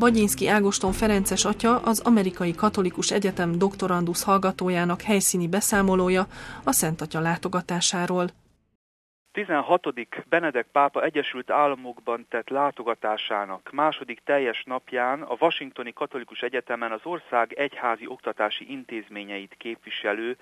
Bagyinszky Ágoston ferences atya az Amerikai Katolikus Egyetem doktorandusz hallgatójának helyszíni beszámolója a Szentatya látogatásáról. 16. Benedek pápa Egyesült Államokban tett látogatásának második teljes napján a Washingtoni Katolikus Egyetemen az ország egyházi oktatási intézményeit képviselő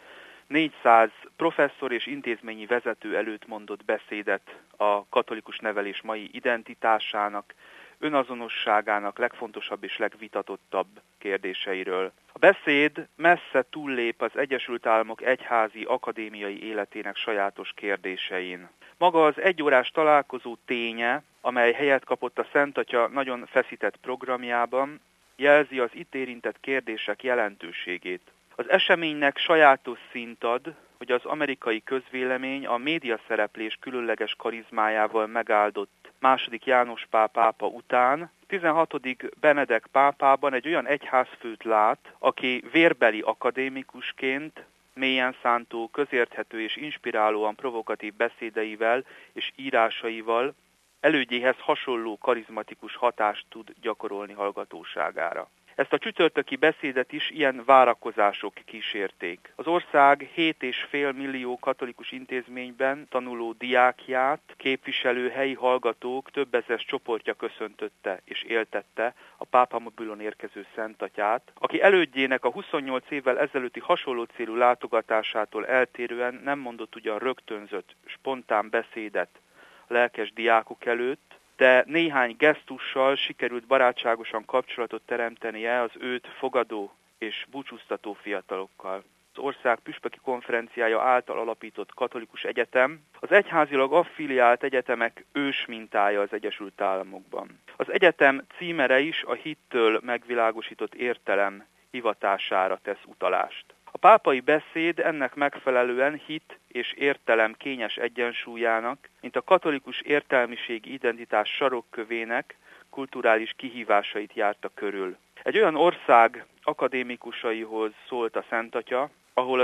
400 professzor és intézményi vezető előtt mondott beszédet a katolikus nevelés mai identitásának, önazonosságának legfontosabb és legvitatottabb kérdéseiről. A beszéd messze túllép az Egyesült Államok egyházi akadémiai életének sajátos kérdésein. Maga az egyórás találkozó ténye, amely helyet kapott a Szentatya nagyon feszített programjában, jelzi az itt érintett kérdések jelentőségét. Az eseménynek sajátos szint ad, hogy az amerikai közvélemény a médiaszereplés különleges karizmájával megáldott II. János Pál pápa után 16. Benedek pápában egy olyan egyházfőt lát, aki vérbeli akadémikusként mélyen szántó, közérthető és inspirálóan provokatív beszédeivel és írásaival elődjéhez hasonló karizmatikus hatást tud gyakorolni hallgatóságára. Ezt a csütörtöki beszédet is ilyen várakozások kísérték. Az ország 7,5 millió katolikus intézményben tanuló diákját képviselő helyi hallgatók több ezer csoportja köszöntötte és éltette a pápamobilon érkező Szentatyát, aki elődjének a 28 évvel ezelőtti hasonló célú látogatásától eltérően nem mondott ugyan rögtönzött, spontán beszédet a lelkes diákok előtt, de néhány gesztussal sikerült barátságosan kapcsolatot teremtenie az őt fogadó és búcsúztató fiatalokkal. Az ország püspöki konferenciája által alapított katolikus egyetem az egyházilag affiliált egyetemek ősmintája az Egyesült Államokban. Az egyetem címere is a hittől megvilágosított értelem hivatására tesz utalást. A pápai beszéd ennek megfelelően hit és értelem kényes egyensúlyának, mint a katolikus értelmiségi identitás sarokkövének kulturális kihívásait járta körül. Egy olyan ország akadémikusaihoz szólt a Szentatya, ahol az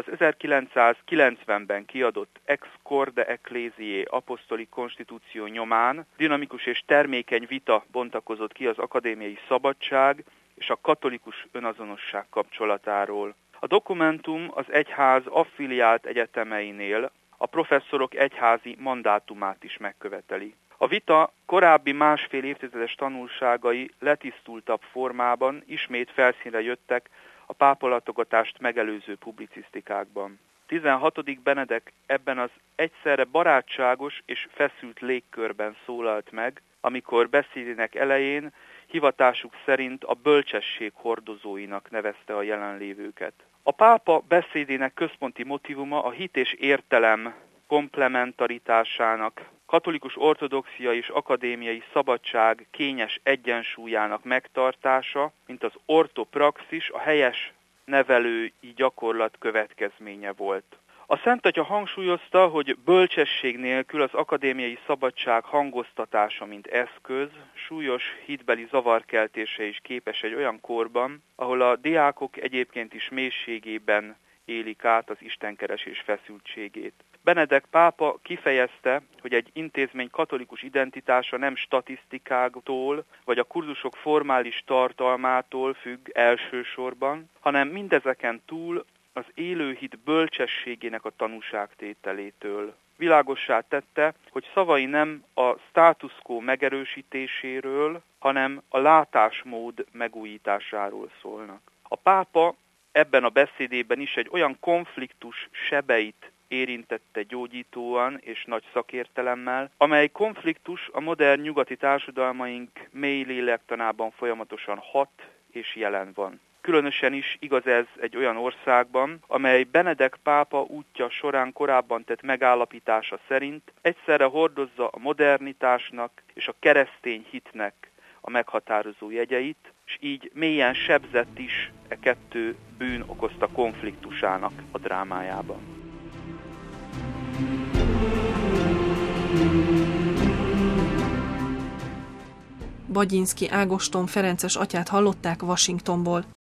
1990-ben kiadott Ex Corde Ecclesiae apostoli konstitúció nyomán dinamikus és termékeny vita bontakozott ki az akadémiai szabadság és a katolikus önazonosság kapcsolatáról. A dokumentum az egyház affiliált egyetemeinél a professzorok egyházi mandátumát is megköveteli. A vita korábbi másfél évtizedes tanulságai letisztultabb formában ismét felszínre jöttek a pápalatogatást megelőző publicisztikákban. 16. Benedek ebben az egyszerre barátságos és feszült légkörben szólalt meg, amikor beszédének elején hivatásuk szerint a bölcsesség hordozóinak nevezte a jelenlévőket. A pápa beszédének központi motívuma a hit és értelem komplementaritásának, katolikus ortodoxia és akadémiai szabadság kényes egyensúlyának megtartása, mint az ortopraxis, a helyes nevelői gyakorlat következménye volt. A Szentatya hangsúlyozta, hogy bölcsesség nélkül az akadémiai szabadság hangoztatása, mint eszköz, súlyos hitbeli zavarkeltése is képes egy olyan korban, ahol a diákok egyébként is mélységében élik át az istenkeresés feszültségét. Benedek pápa kifejezte, hogy egy intézmény katolikus identitása nem statisztikáktól vagy a kurzusok formális tartalmától függ elsősorban, hanem mindezeken túl az élőhit bölcsességének a tanúságtételétől. Világossá tette, hogy szavai nem a status quo megerősítéséről, hanem a látásmód megújításáról szólnak. A pápa ebben a beszédében is egy olyan konfliktus sebeit érintette gyógyítóan és nagy szakértelemmel, amely konfliktus a modern nyugati társadalmaink mély lélektanában folyamatosan hat és jelen van. Különösen is igaz ez egy olyan országban, amely Benedek pápa útja során korábban tett megállapítása szerint egyszerre hordozza a modernitásnak és a keresztény hitnek a meghatározó jegyeit, és így mélyen sebzett is e kettő bűn okozta konfliktusának a drámájában. Bagyinszky Ágoston ferences atyát hallották Washingtonból.